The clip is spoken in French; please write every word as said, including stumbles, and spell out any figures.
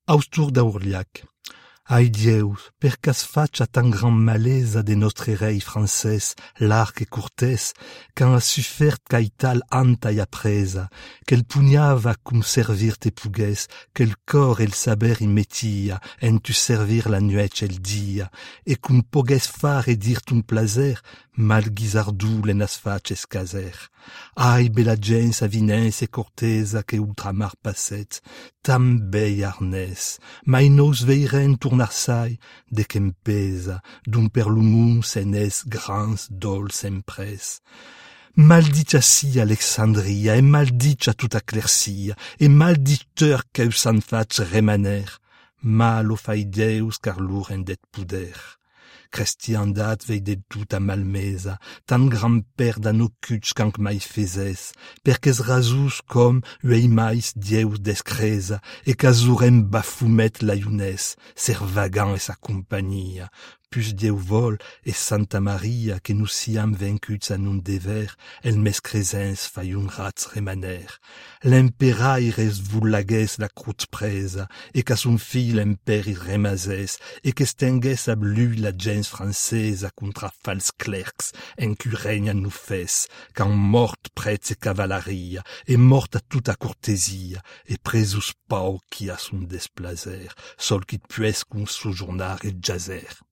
Austur d'Aurliac. Ai Dieus, per cas faccia tan gran malesa de nostre rei frances, l'arc e cortés, quand a suffert caital anta e apresa, quel pugnava cum servir te pugues, quel cor el saber i metia, en tu servir la nuet el dia, e cum pogues far e dir ton plaser, mal guisardou lenas faces caser. Ai, bella gens avinens e cortesa que ultramar passet, tam bei arnès, mai nos veiren tournar sai, de qu'em pesa, d'un per l'umum senes grans dols empres. Maldita si Alexandria, e maldita tota clercia, e malditeur qu'eus an faig remaner, mal o fai Deus car lur en det puder. Cristiandat vei del tuta malmesa, tan gran perda no cuts canc mai fezes, perques rasus com uei mais Dieus descresa, e casurem bafumet la iunes, servagan e sa compagnia, pus Dieu vol e Santa Maria, que nous siam vencuts an un dever, el mes cresens fai un rats remaner. L'emperaires vullagues la crut presa, e ca son fill emperis remazes, e que stengues ab lui la gens francesa contra fals clercs, en cu regnan nous fes, quand mort prets e cavalaria, e mort a tota cortesia, e presus pau qui a son desplazer, sol qui pues con sojournar e jaser.